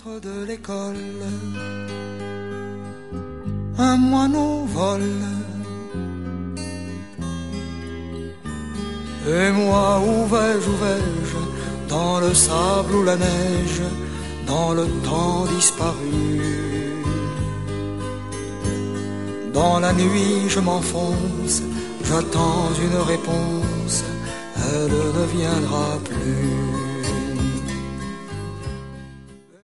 de l'école, un moineau vole. Et moi, où vais-je, dans le sable ou la neige, dans le temps disparu? Dans la nuit, je m'enfonce, j'attends une réponse, elle ne viendra plus.